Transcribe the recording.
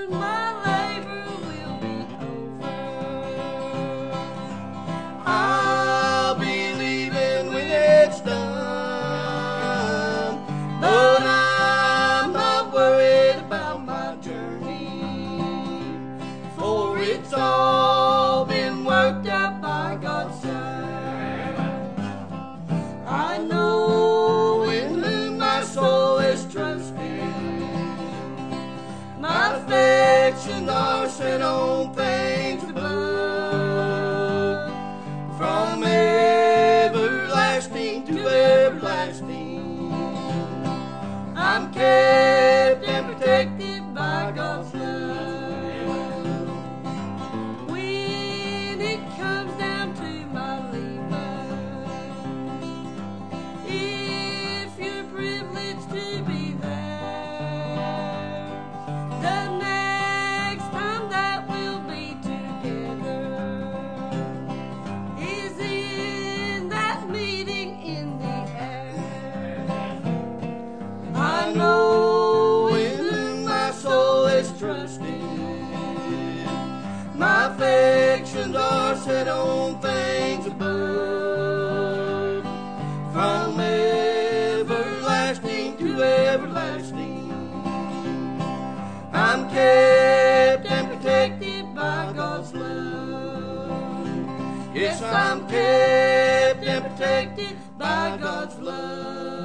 my labor will be over. I'll be leaving when it's done, but I'm not worried about my journey, for it's all been worked out by God's side. I know in whom my soul is trusting. My affections are set on things above, from everlasting to everlasting. I'm kept and protected by God's love. When it comes down to my leaving, if you're privileged to be there, the next time that we'll be together is in that meeting in the air. I know in whom my soul is trusting. My affections are set on things above, from everlasting to everlasting. I'm kept and protected by God's love. Yes, I'm kept and protected by God's love.